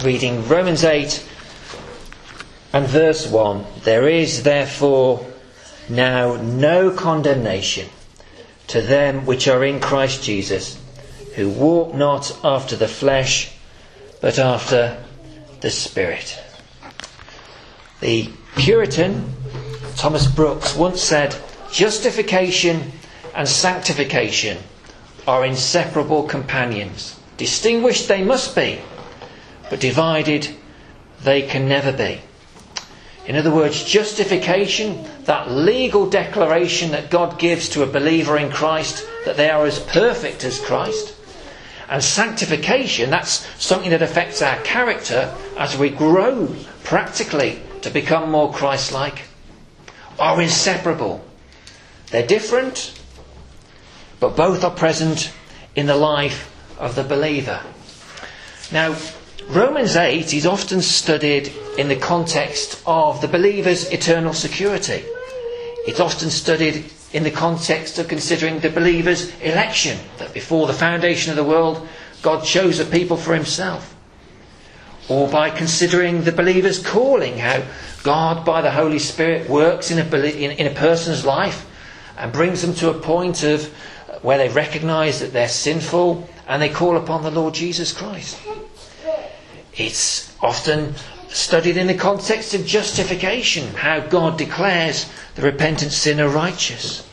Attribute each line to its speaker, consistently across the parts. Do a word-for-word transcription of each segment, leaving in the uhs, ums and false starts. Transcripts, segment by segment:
Speaker 1: reading Romans eight and verse one. There is therefore now no condemnation to them which are in Christ Jesus, who walk not after the flesh, but after the Spirit. The Puritan Thomas Brooks once said, justification and sanctification are inseparable companions. Distinguished they must be, but divided they can never be. In other words, justification, that legal declaration that God gives to a believer in Christ that they are as perfect as Christ. And sanctification, that's something that affects our character as we grow practically to become more Christ-like, are inseparable. They're different, but both are present in the life of the believer. Now, Romans eight is often studied in the context of the believer's eternal security. It's often studied in the context of considering the believer's election, that before the foundation of the world, God chose a people for himself. Or by considering the believer's calling, how God, by the Holy Spirit, works in a, in, in a person's life and brings them to a point of where they recognise that they're sinful and they call upon the Lord Jesus Christ. It's often studied in the context of justification, how God declares the repentant sinner righteous.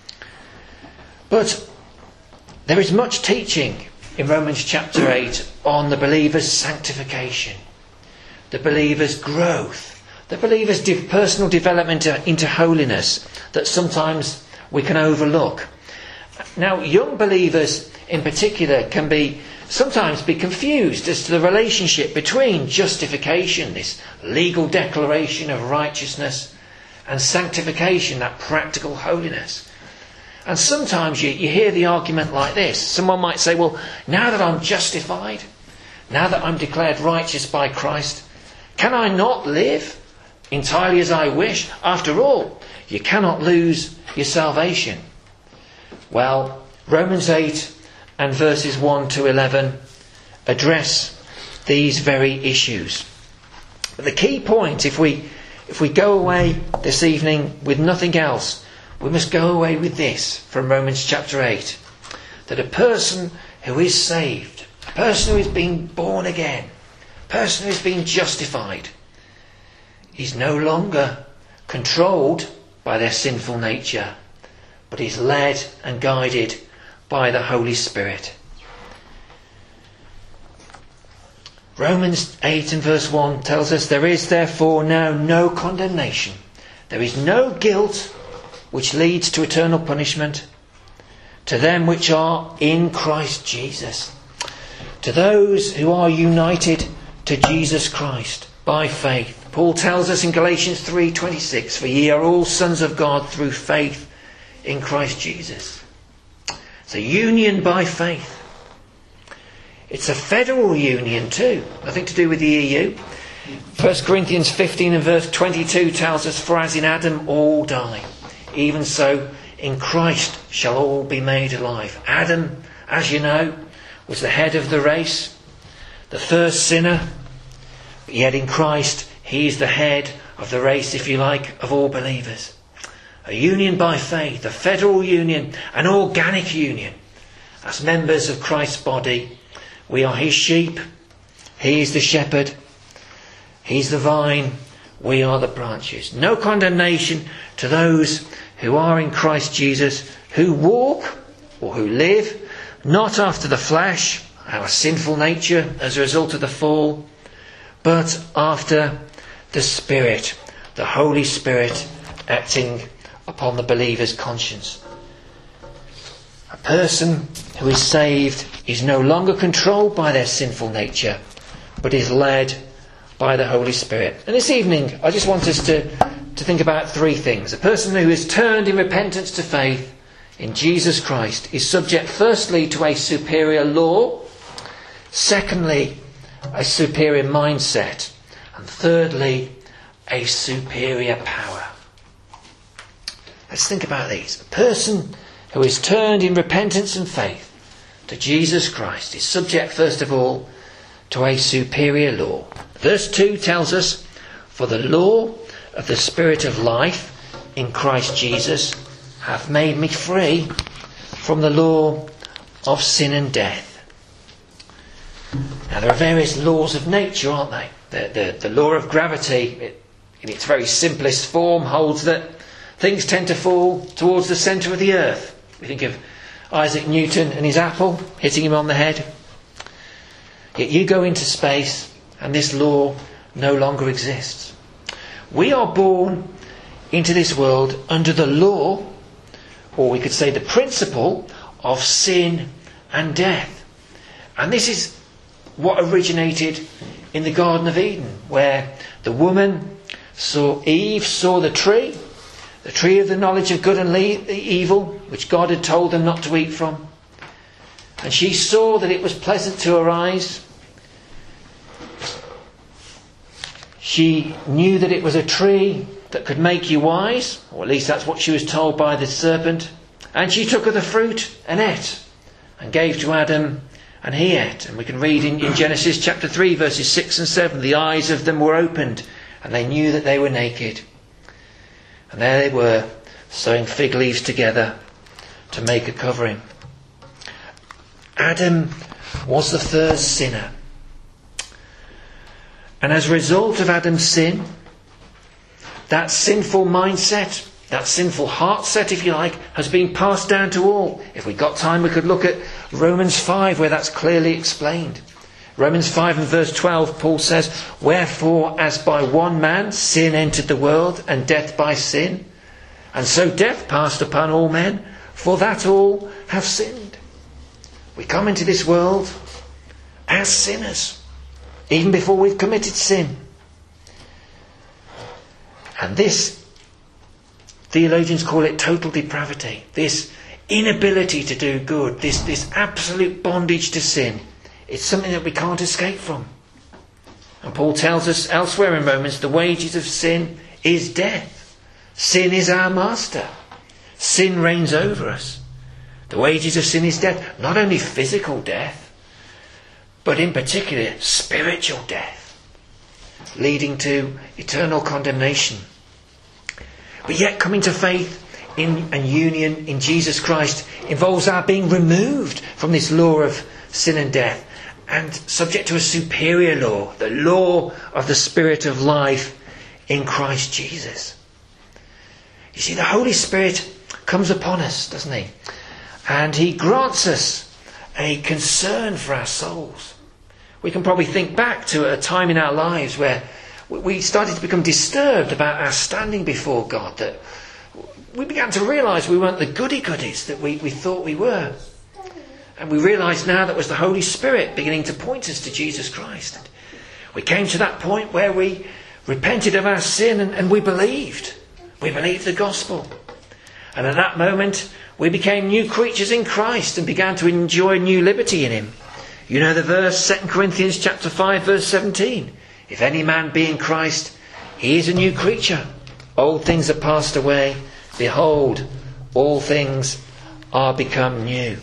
Speaker 1: But there is much teaching in Romans chapter eight on the believer's sanctification, the believer's growth, the believer's de- personal development into holiness that sometimes we can overlook. Now, young believers in particular can be sometimes be confused as to the relationship between justification, this legal declaration of righteousness, and sanctification, that practical holiness. And sometimes you, you hear the argument like this. Someone might say, well, now that I'm justified, now that I'm declared righteous by Christ, can I not live entirely as I wish? After all, you cannot lose your salvation. Well, Romans eight and verses one to eleven address these very issues. But the key point, if we if we go away this evening with nothing else, we must go away with this from Romans chapter eight. That a person who is saved, a person who is being born again, a person who is being justified, is no longer controlled by their sinful nature, but is led and guided by the Holy Spirit. Romans eight and verse one tells us, there is therefore now no condemnation. There is no guilt which leads to eternal punishment to them which are in Christ Jesus, to those who are united to Jesus Christ by faith. Paul tells us in Galatians three twenty-six, for ye are all sons of God through faith in Christ Jesus. It's a union by faith. It's a federal union too, nothing to do with the E U. First Corinthians fifteen and verse twenty-two tells us, for as in Adam all die, even so in Christ shall all be made alive. Adam, as you know, was the head of the race, the first sinner, but yet in Christ he is the head of the race, if you like, of all believers. A union by faith, a federal union, an organic union. As members of Christ's body, we are his sheep, he is the shepherd, he's the vine, we are the branches. No condemnation to those who are in Christ Jesus, who walk or who live not after the flesh, our sinful nature as a result of the fall, but after the Spirit, the Holy Spirit acting upon the believer's conscience. A person who is saved is no longer controlled by their sinful nature, but is led by the Holy Spirit. And this evening, I just want us to, to think about three things. A person who is turned in repentance to faith in Jesus Christ is subject firstly to a superior law, secondly, a superior mindset, and thirdly, a superior power. Let's think about these. A person who is turned in repentance and faith to Jesus Christ is subject, first of all, to a superior law. Verse two tells us, for the law of the Spirit of life in Christ Jesus hath made me free from the law of sin and death. Now there are various laws of nature, aren't they? The, the, the law of gravity, it, in its very simplest form, holds that things tend to fall towards the centre of the earth. We think of Isaac Newton and his apple hitting him on the head. Yet you go into space and this law no longer exists. We are born into this world under the law, or we could say the principle, of sin and death. And this is what originated in the Garden of Eden, where the woman saw, Eve saw the tree, the tree of the knowledge of good and le- evil, which God had told them not to eat from. And she saw that it was pleasant to her eyes. She knew that it was a tree that could make you wise, or at least that's what she was told by the serpent. And she took of the fruit and ate, and gave to Adam, and he ate. And we can read in, in Genesis chapter three, verses six and seven, the eyes of them were opened, and they knew that they were naked. And there they were, sewing fig leaves together to make a covering. Adam was the first sinner. And as a result of Adam's sin, that sinful mindset, that sinful heart set, if you like, has been passed down to all. If we got time, we could look at Romans five, where that's clearly explained. Romans five and verse twelve, Paul says, wherefore, as by one man sin entered the world, and death by sin, and so death passed upon all men, for that all have sinned. We come into this world as sinners, even before we've committed sin. And this, theologians call it total depravity. This inability to do good, this, this absolute bondage to sin, it's something that we can't escape from. And Paul tells us elsewhere in Romans, the wages of sin is death. Sin is our master. Sin reigns over us. The wages of sin is death. Not only physical death, but in particular spiritual death, leading to eternal condemnation. But yet coming to faith in and union in Jesus Christ involves our being removed from this law of sin and death and subject to a superior law, the law of the Spirit of life in Christ Jesus. You see, the Holy Spirit comes upon us, doesn't he? And he grants us a concern for our souls. We can probably think back to a time in our lives where we started to become disturbed about our standing before God, that we began to realise we weren't the goody-goodies that we, we thought we were. And we realised now that it was the Holy Spirit beginning to point us to Jesus Christ. And we came to that point where we repented of our sin and, and we believed. We believed the gospel. And at that moment, we became new creatures in Christ and began to enjoy new liberty in him. You know the verse, Second Corinthians chapter five, verse seventeen. If any man be in Christ, he is a new creature. Old things are passed away. Behold, all things are become new.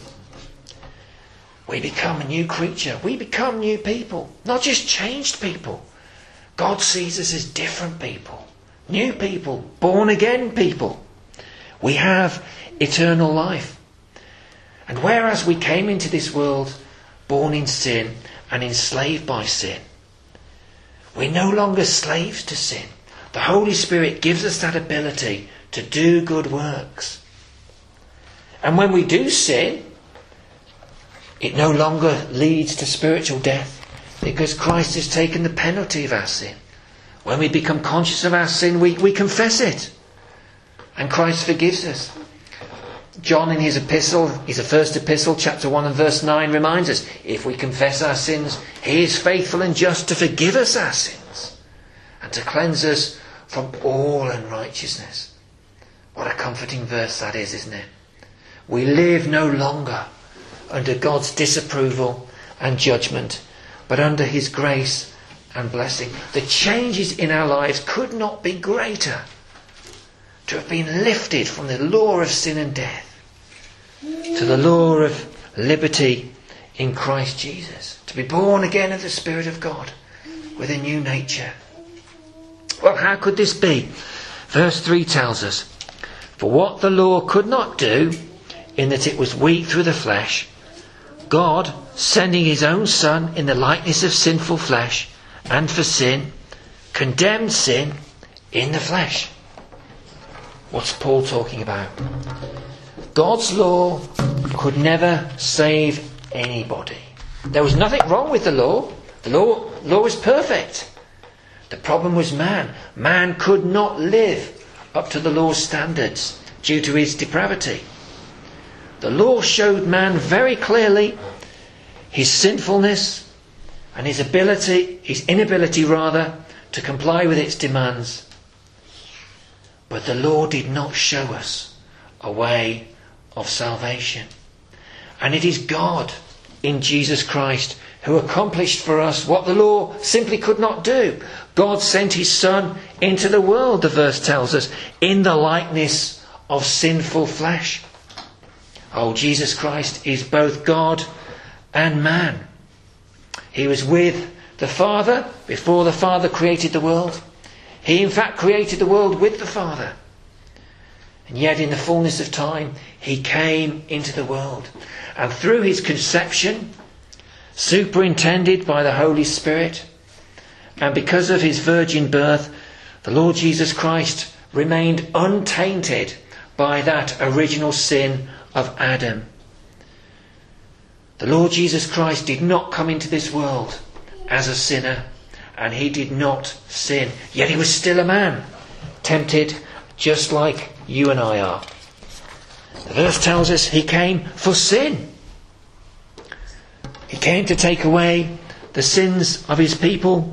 Speaker 1: We become a new creature. We become new people. Not just changed people. God sees us as different people. New people. Born again people. We have eternal life. And whereas we came into this world born in sin and enslaved by sin, we're no longer slaves to sin. The Holy Spirit gives us that ability to do good works. And when we do sin, it no longer leads to spiritual death, because Christ has taken the penalty of our sin. When we become conscious of our sin, we, we confess it. And Christ forgives us. John in his epistle, his first epistle, chapter one and verse nine, reminds us, if we confess our sins, he is faithful and just to forgive us our sins and to cleanse us from all unrighteousness. What a comforting verse that is, isn't it? We live no longer under God's disapproval and judgment, but under his grace and blessing. The changes in our lives could not be greater. To have been lifted from the law of sin and death to the law of liberty in Christ Jesus. To be born again of the Spirit of God with a new nature. Well, how could this be? Verse three tells us, for what the law could not do, in that it was weak through the flesh, God, sending his own Son in the likeness of sinful flesh, and for sin, condemned sin in the flesh. What's Paul talking about? God's law could never save anybody. There was nothing wrong with the law. The law, law was perfect. The problem was man. Man could not live up to the law's standards due to his depravity. The law showed man very clearly his sinfulness and his ability, his inability rather, to comply with its demands. But the law did not show us a way of salvation. And it is God in Jesus Christ who accomplished for us what the law simply could not do. God sent his Son into the world, the verse tells us, in the likeness of sinful flesh. Oh, Jesus Christ is both God and man. He was with the Father before the Father created the world. He in fact created the world with the Father. And yet in the fullness of time, he came into the world. And through his conception, superintended by the Holy Spirit, and because of his virgin birth, the Lord Jesus Christ remained untainted by that original sin of Adam. The Lord Jesus Christ did not come into this world as a sinner, and he did not sin. Yet he was still a man, tempted just like you and I are. The verse tells us he came for sin. He came to take away the sins of his people,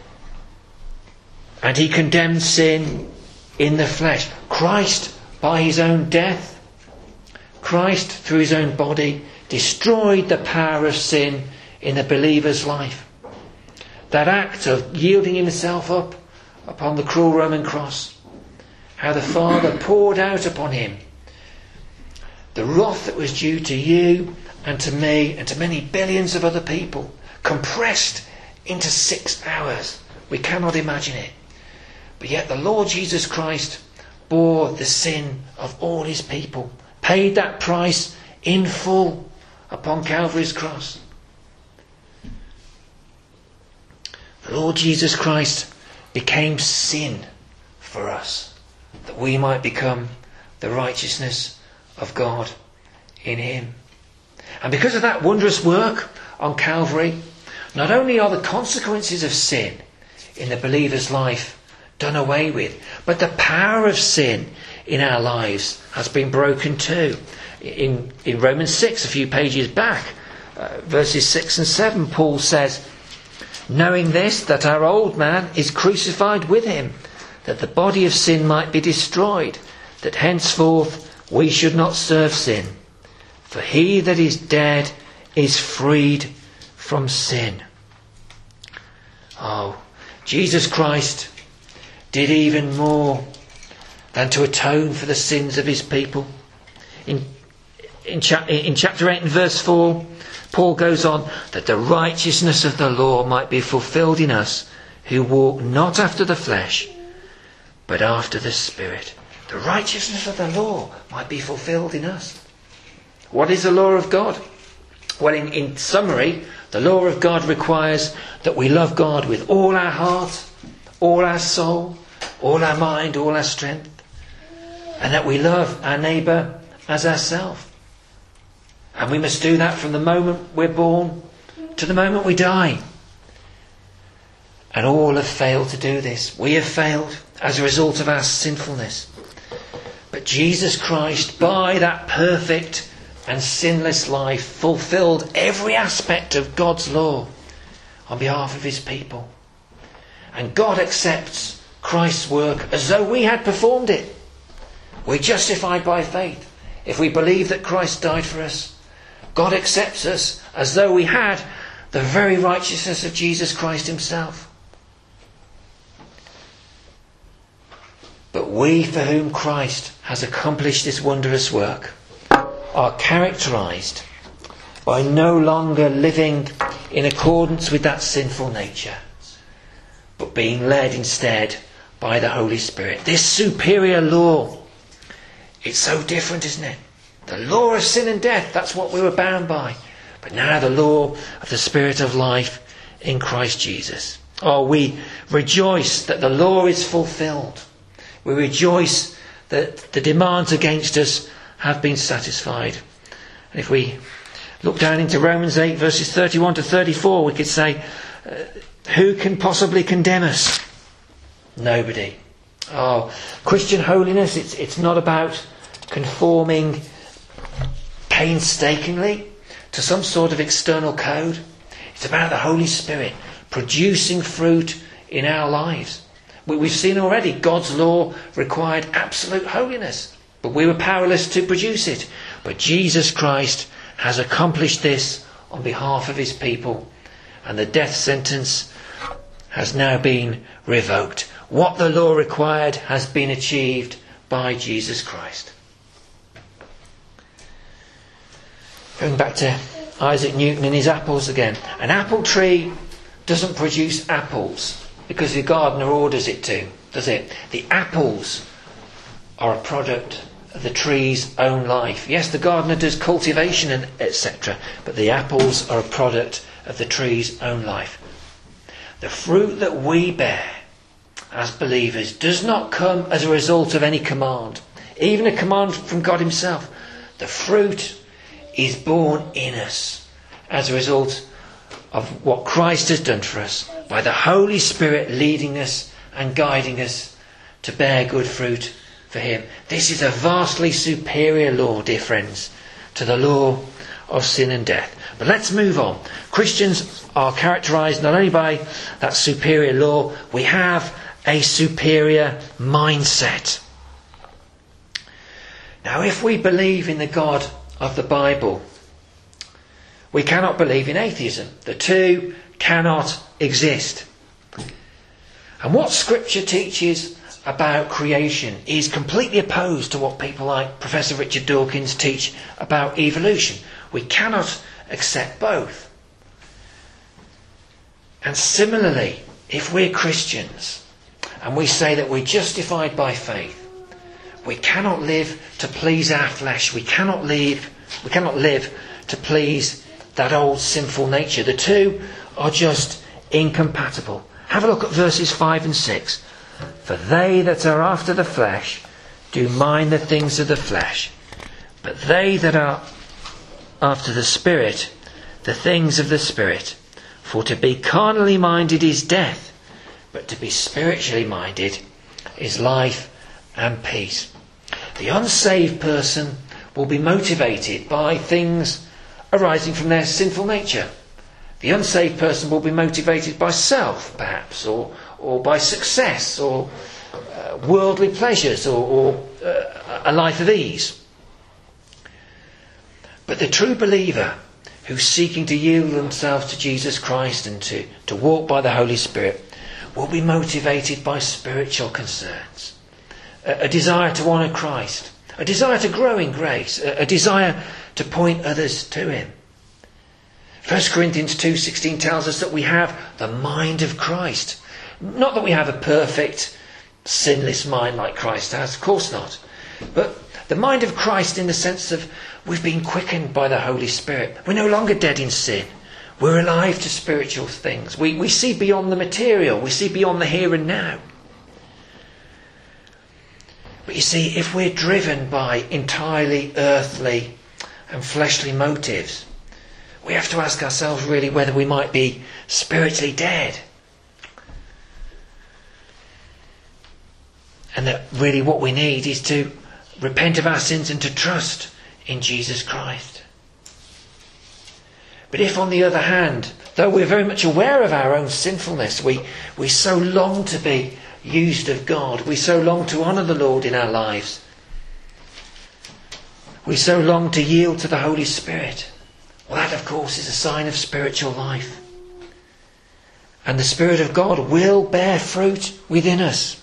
Speaker 1: and he condemned sin in the flesh. Christ, by his own death, Christ, through his own body, destroyed the power of sin in the believer's life. That act of yielding himself up upon the cruel Roman cross, how the Father poured out upon him the wrath that was due to you and to me and to many billions of other people, compressed into six hours. We cannot imagine it. But yet the Lord Jesus Christ bore the sin of all his people, paid that price in full upon Calvary's cross. The Lord Jesus Christ became sin for us, that we might become the righteousness of God in him. And because of that wondrous work on Calvary, not only are the consequences of sin in the believer's life done away with, but the power of sin in our lives has been broken too. In, in Romans six, a few pages back, uh, verses six and seven, Paul says, knowing this, that our old man is crucified with him, that the body of sin might be destroyed, that henceforth we should not serve sin. For he that is dead is freed from sin. Oh, Jesus Christ did even more than to atone for the sins of his people. In, in, cha- in chapter eight and verse four, Paul goes on, that the righteousness of the law might be fulfilled in us, who walk not after the flesh, but after the Spirit. The righteousness of the law might be fulfilled in us. What is the law of God? Well, in, in summary, the law of God requires that we love God with all our heart, all our soul, all our mind, all our strength, and that we love our neighbour as ourselves. And we must do that from the moment we're born to the moment we die. And all have failed to do this. We have failed as a result of our sinfulness. But Jesus Christ, by that perfect and sinless life, fulfilled every aspect of God's law on behalf of his people. And God accepts Christ's work as though we had performed it. We're justified by faith if we believe that Christ died for us. God accepts us as though we had the very righteousness of Jesus Christ himself. But we, for whom Christ has accomplished this wondrous work, are characterised by no longer living in accordance with that sinful nature, but being led instead by the Holy Spirit. This superior law, it's so different, isn't it? The law of sin and death, that's what we were bound by. But now the law of the Spirit of life in Christ Jesus. Oh, we rejoice that the law is fulfilled. We rejoice that the demands against us have been satisfied. And if we look down into Romans eight verses thirty-one to thirty-four, we could say, uh, who can possibly condemn us? Nobody. Oh, Christian holiness, it's, it's not about conforming painstakingly to some sort of external code. It's about the Holy Spirit producing fruit in our lives. We've seen already God's law required absolute holiness, but we were powerless to produce it. But Jesus Christ has accomplished this on behalf of his people, and the death sentence has now been revoked. What the law required has been achieved by Jesus Christ. Going back to Isaac Newton and his apples again. An apple tree doesn't produce apples because the gardener orders it to, does it? The apples are a product of the tree's own life. Yes, the gardener does cultivation and et cetera, but the apples are a product of the tree's own life. The fruit that we bear as believers does not come as a result of any command, even a command from God himself. The fruit is born in us as a result of what Christ has done for us, by the Holy Spirit leading us and guiding us to bear good fruit for him. This is a vastly superior law, dear friends, to the law of sin and death. But let's move on. Christians are characterised not only by that superior law, we have a superior mindset. Now, if we believe in the God of the Bible, we cannot believe in atheism. The two cannot exist. And what Scripture teaches about creation is completely opposed to what people like Professor Richard Dawkins teach about evolution. We cannot accept both. And similarly, if we're Christians and we say that we're justified by faith, we cannot live to please our flesh. We cannot live, we cannot live to please that old sinful nature. The two are just incompatible. Have a look at verses five and six. For they that are after the flesh do mind the things of the flesh, but they that are after the Spirit, the things of the Spirit. For to be carnally minded is death, but to be spiritually minded is life and peace. The unsaved person will be motivated by things arising from their sinful nature. The unsaved person will be motivated by self, perhaps, or or by success, or uh, worldly pleasures, or, or uh, a life of ease. But the true believer who's seeking to yield themselves to Jesus Christ and to, to walk by the Holy Spirit will be motivated by spiritual concerns. A, a desire to honour Christ, a desire to grow in grace, a, a desire to point others to him. First Corinthians two sixteen tells us that we have the mind of Christ. Not that we have a perfect, sinless mind like Christ has, of course not. But the mind of Christ in the sense of we've been quickened by the Holy Spirit. We're no longer dead in sin. We're alive to spiritual things. We, we see beyond the material. We see beyond the here and now. But you see, if we're driven by entirely earthly and fleshly motives, we have to ask ourselves really whether we might be spiritually dead. And that really what we need is to repent of our sins and to trust in Jesus Christ. But if on the other hand, though we're very much aware of our own sinfulness, we, we so long to be used of God, we so long to honour the Lord in our lives, we so long to yield to the Holy Spirit, well, that of course is a sign of spiritual life. And the Spirit of God will bear fruit within us.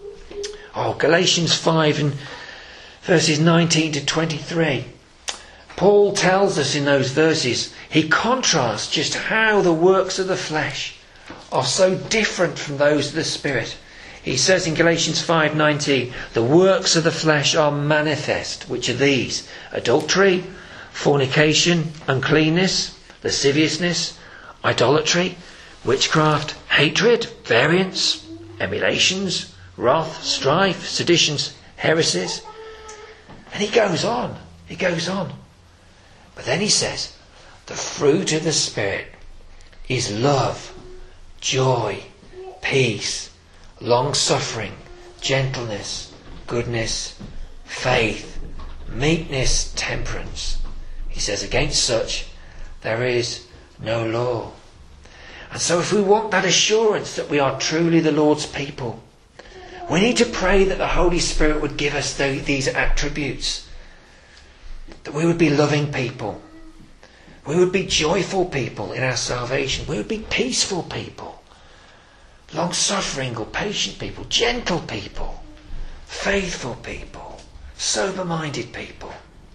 Speaker 1: Oh, Galatians five and verses nineteen to twenty-three. Paul tells us in those verses, he contrasts just how the works of the flesh are so different from those of the Spirit. He says in Galatians five nineteen, the works of the flesh are manifest, which are these: adultery, fornication, uncleanness, lasciviousness, idolatry, witchcraft, hatred, variance, emulations, wrath, strife, seditions, heresies. And he goes on, he goes on. But then he says, the fruit of the Spirit is love, joy, peace, long-suffering, gentleness, goodness, faith, meekness, temperance. He says, against such there is no law. And so if we want that assurance that we are truly the Lord's people, we need to pray that the Holy Spirit would give us the, these attributes. That we would be loving people. We would be joyful people in our salvation. We would be peaceful people. Long-suffering or patient people. Gentle people. Faithful people. Sober-minded people.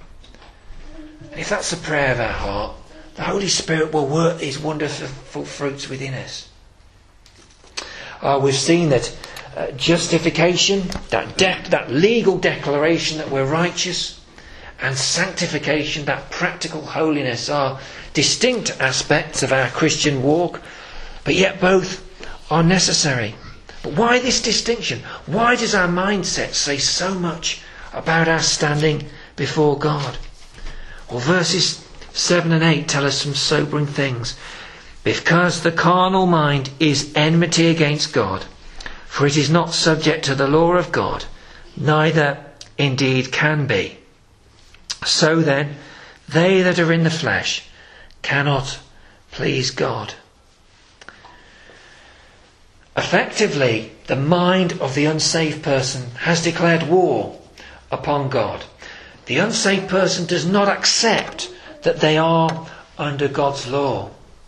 Speaker 1: And if that's the prayer of our heart, the Holy Spirit will work these wonderful fruits within us. Uh, we've seen that uh, justification, that, de- that legal declaration that we're righteous, and sanctification, that practical holiness, are distinct aspects of our Christian walk, but yet both are necessary. But why this distinction? Why does our mindset say so much about our standing before God? Well, verses seven and eight tell us some sobering things. Because the carnal mind is enmity against God, for it is not subject to the law of God, neither indeed can be. So then, they that are in the flesh cannot please God. Effectively, the mind of the unsaved person has declared war upon God. The unsaved person does not accept that they are under God's law.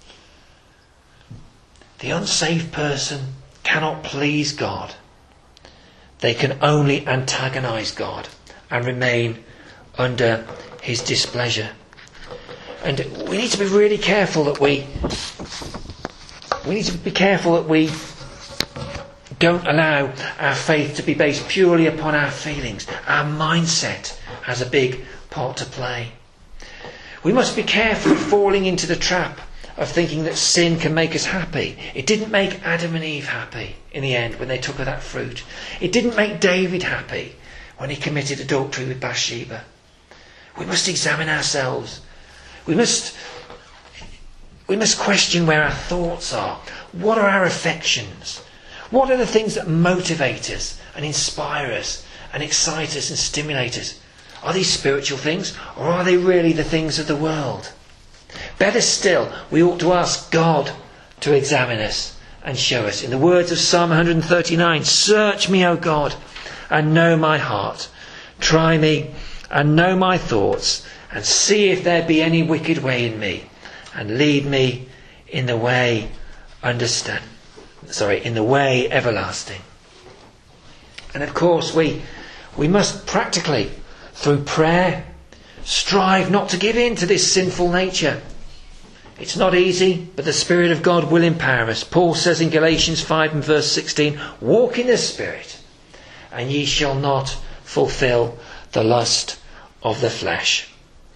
Speaker 1: The unsaved person cannot please God. They can only antagonize God and remain under his displeasure. And we need to be really careful that we we need to be careful that we don't allow our faith to be based purely upon our feelings. Our mindset has a big part to play. We must be careful of falling into the trap of thinking that sin can make us happy. It didn't make Adam and Eve happy in the end when they took of that fruit. It didn't make David happy when he committed adultery with Bathsheba. We must examine ourselves. We must, we must question where our thoughts are. What are our affections? What are the things that motivate us and inspire us and excite us and stimulate us? Are these spiritual things, or are they really the things of the world? Better still, we ought to ask God to examine us and show us. In the words of Psalm one thirty-nine, search me, O God, and know my heart. Try me and know my thoughts, and see if there be any wicked way in me, and lead me in the way understand. Sorry, in the way everlasting. And of course, we we must practically, through prayer, strive not to give in to this sinful nature. It's not easy, but the Spirit of God will empower us. Paul says in Galatians five and verse sixteen, walk in the Spirit, and ye shall not fulfill the lust of the flesh.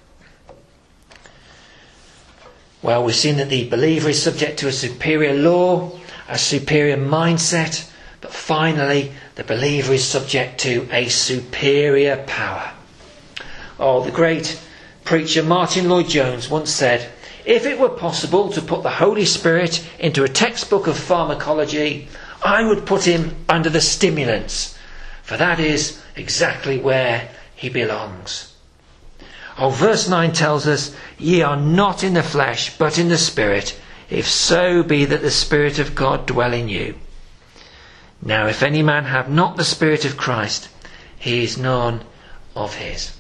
Speaker 1: Well, we've seen that the believer is subject to a superior law, a superior mindset, but finally the believer is subject to a superior power. Oh, the great preacher Martin Lloyd-Jones once said, if it were possible to put the Holy Spirit into a textbook of pharmacology, I would put him under the stimulants, for that is exactly where he belongs. Oh, verse nine tells us, ye are not in the flesh, but in the Spirit, if so be that the Spirit of God dwell in you. Now, if any man have not the Spirit of Christ, he is none of his.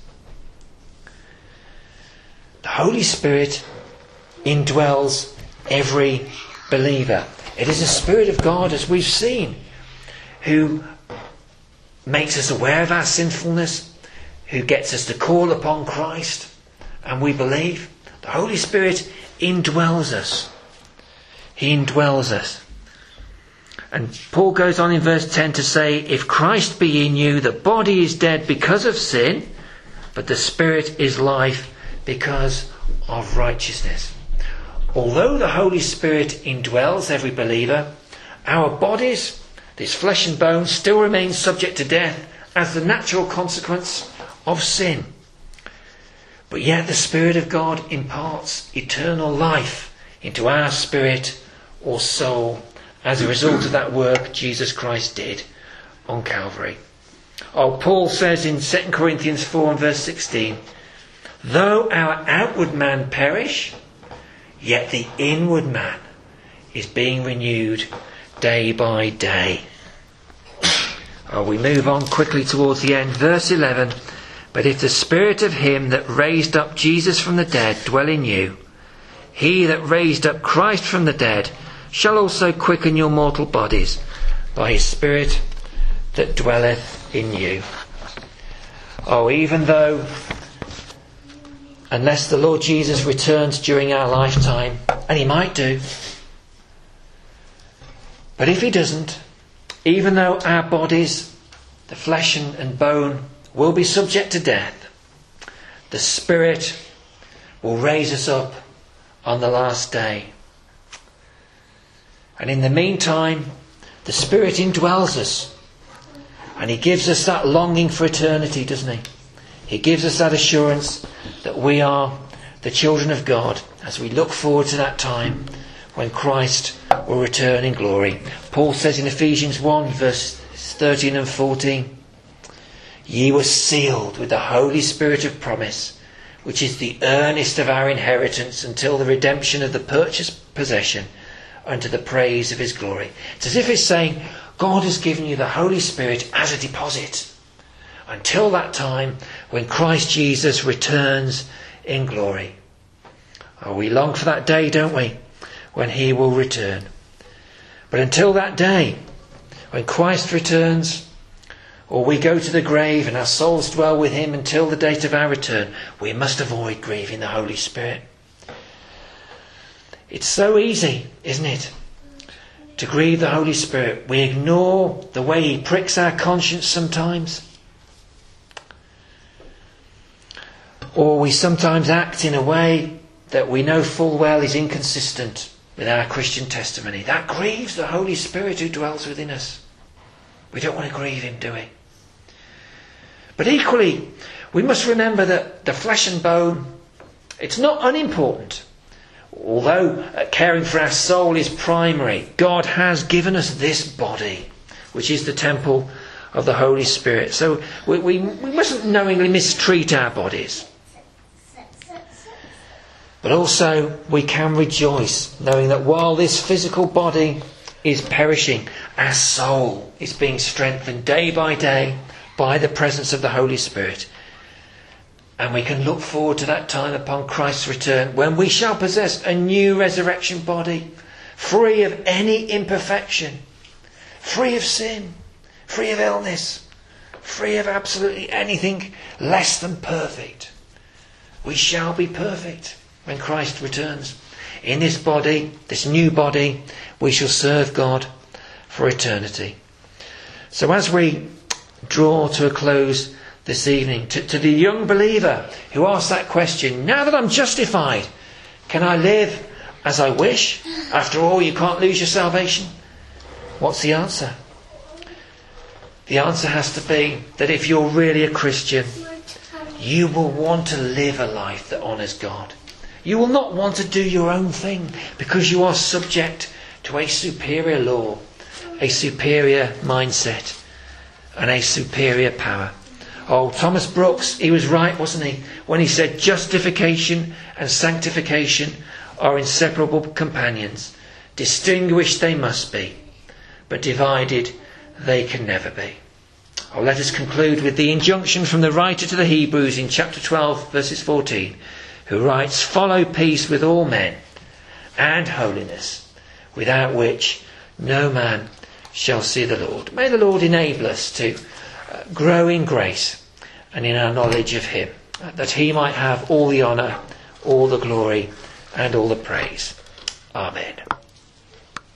Speaker 1: The Holy Spirit indwells every believer. It is the Spirit of God, as we've seen, who makes us aware of our sinfulness, who gets us to call upon Christ, and we believe, the Holy Spirit indwells us. He indwells us. And Paul goes on in verse ten to say, if Christ be in you, the body is dead because of sin, but the Spirit is life because of righteousness. Although the Holy Spirit indwells every believer, our bodies, this flesh and bone, still remain subject to death as the natural consequence of sin. But yet the Spirit of God imparts eternal life into our spirit or soul as a result of that work Jesus Christ did on Calvary. Oh, Paul says in Second Corinthians four and verse sixteen, though our outward man perish, yet the inward man is being renewed day by day. Oh, we move on quickly towards the end. Verse eleven, but if the Spirit of him that raised up Jesus from the dead dwell in you, he that raised up Christ from the dead shall also quicken your mortal bodies by his Spirit that dwelleth in you. Oh, even though, unless the Lord Jesus returns during our lifetime, and he might do, but if he doesn't, even though our bodies, the flesh and, and bone, will be subject to death, the Spirit will raise us up on the last day. And in the meantime, the Spirit indwells us. And he gives us that longing for eternity, doesn't he? He gives us that assurance that we are the children of God as we look forward to that time when Christ will return in glory. Paul says in Ephesians one, verse thirteen and fourteen, ye were sealed with the Holy Spirit of promise, which is the earnest of our inheritance until the redemption of the purchased possession unto the praise of his glory. It's as if it's saying, God has given you the Holy Spirit as a deposit until that time when Christ Jesus returns in glory. Oh, we long for that day, don't we? When he will return. But until that day, when Christ returns, or we go to the grave and our souls dwell with him until the date of our return, we must avoid grieving the Holy Spirit. It's so easy, isn't it, to grieve the Holy Spirit. We ignore the way he pricks our conscience sometimes. Or we sometimes act in a way that we know full well is inconsistent with our Christian testimony. That grieves the Holy Spirit who dwells within us. We don't want to grieve him, do we? But equally, we must remember that the flesh and bone, it's not unimportant. Although uh, caring for our soul is primary, God has given us this body, which is the temple of the Holy Spirit. So we, we, we mustn't knowingly mistreat our bodies. But also we can rejoice knowing that while this physical body is perishing, our soul is being strengthened day by day by the presence of the Holy Spirit. And we can look forward to that time upon Christ's return when we shall possess a new resurrection body, free of any imperfection, free of sin, free of illness, free of absolutely anything less than perfect. We shall be perfect when Christ returns. In this body, this new body, we shall serve God for eternity. So as we draw to a close this evening, to, to the young believer who asks that question, now that I'm justified, can I live as I wish? After all, you can't lose your salvation. What's the answer? The answer has to be that if you're really a Christian, you will want to live a life that honours God. You will not want to do your own thing because you are subject to a superior law, a superior mindset, and a superior power. Oh, Thomas Brooks, he was right, wasn't he, when he said justification and sanctification are inseparable companions. Distinguished they must be, but divided they can never be. Oh, let us conclude with the injunction from the writer to the Hebrews in chapter twelve, verses fourteen, who writes, follow peace with all men and holiness, without which no man shall see the Lord. May the Lord enable us to uh, grow in grace and in our knowledge of him. that he might have all the honour, all the glory and all the praise. Amen.